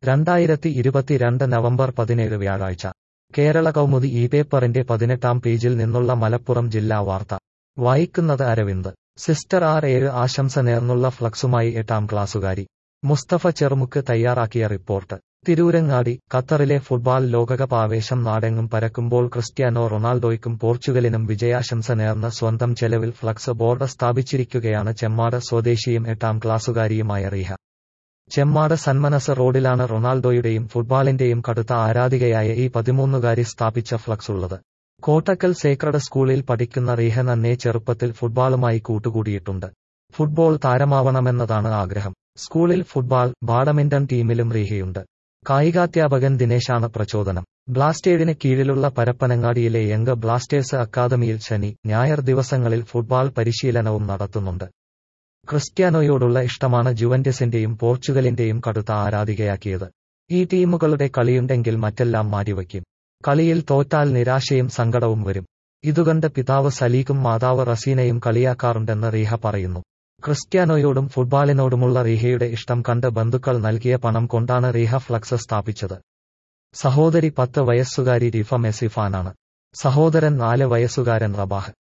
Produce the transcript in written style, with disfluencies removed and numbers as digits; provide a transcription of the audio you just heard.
2022 November 17 വ്യാഴാഴ്ച കേരള കൗമുദി ഈ പേപ്പറിന്റെ 18-ാം പേജിൽ നിന്നുള്ള മലപ്പുറം ജില്ലാ വാർത്ത വായിക്കുന്നത് അരവിന്ദ്. സിസ്റ്റർ R7 ആശംസ നേർന്നുള്ള ഫ്ലക്സുമായി 8-ാം ക്ലാസുകാരി. മുസ്തഫ ചെറുമുക്ക് തയ്യാറാക്കിയ റിപ്പോർട്ട്. തിരൂരങ്ങാടി. ഖത്തറിലെ ഫുട്ബാൾ ലോകകപ്പ് ആവേശം നാടെങ്ങും പരക്കുമ്പോൾ ക്രിസ്റ്റ്യാനോ റൊണാൾഡോയ്ക്കും പോർച്ചുഗലിനും വിജയാശംസ നേർന്ന് സ്വന്തം ചെലവിൽ ഫ്ലക്സ് ബോർഡ് സ്ഥാപിച്ചിരിക്കുകയാണ് ചെമ്മാട് സ്വദേശിയും 8-ാം ക്ലാസുകാരിയുമായ റീഹ. ചെമ്മാട് സന്മനസ് റോഡിലാണ് റൊണാൾഡോയുടെയും ഫുട്ബാളിന്റെയും കടുത്ത ആരാധികയായ ഈ 13-കാരി സ്ഥാപിച്ച ഫ്ലക്സ് ഉള്ളത്. കോട്ടക്കൽ സേക്രഡ് സ്കൂളിൽ പഠിക്കുന്ന റീഹ നന്നേ ചെറുപ്പത്തിൽ ഫുട്ബാളുമായി കൂട്ടുകൂടിയിട്ടുണ്ട്. ഫുട്ബോൾ താരമാവണമെന്നതാണ് ആഗ്രഹം. സ്കൂളിൽ ഫുട്ബാൾ, ബാഡ്മിന്റൺ ടീമിലും റീഹയുണ്ട്. കായികാധ്യാപകൻ ദിനേശാണ് പ്രചോദനം. ബ്ലാസ്റ്റേഴ്സിന് കീഴിലുള്ള പരപ്പനങ്ങാടിയിലെ യങ് ബ്ലാസ്റ്റേഴ്സ് അക്കാദമിയിൽ ശനി, ഞായർ ദിവസങ്ങളിൽ ഫുട്ബാൾ പരിശീലനവും നടത്തുന്നുണ്ട്. ക്രിസ്റ്റ്യാനോയോടുള്ള ഇഷ്ടമാണ് ജുവന്റസിന്റെയും പോർച്ചുഗലിന്റെയും കടുത്ത ആരാധികയാക്കിയത്. ഈ ടീമുകളുടെ കളിയുണ്ടെങ്കിൽ മറ്റെല്ലാം മാറ്റിവയ്ക്കും. കളിയിൽ തോറ്റാൽ നിരാശയും സങ്കടവും വരും. ഇതുകണ്ട് പിതാവ് സലീഖും മാതാവ് റസീനയും കളിയാക്കാറുണ്ടെന്ന് റീഹ പറയുന്നു. ക്രിസ്റ്റ്യാനോയോടും ഫുട്ബാളിനോടുമുള്ള റീഹയുടെ ഇഷ്ടം കണ്ട് ബന്ധുക്കൾ നൽകിയ പണം കൊണ്ടാണ് റീഹ ഫ്ലക്സ് സ്ഥാപിച്ചത്. സഹോദരി 10 വയസ്സുകാരി റിഫ മെസ്സി ഫാനാണ്. സഹോദരൻ 4 വയസ്സുകാരൻ റബാഹ്.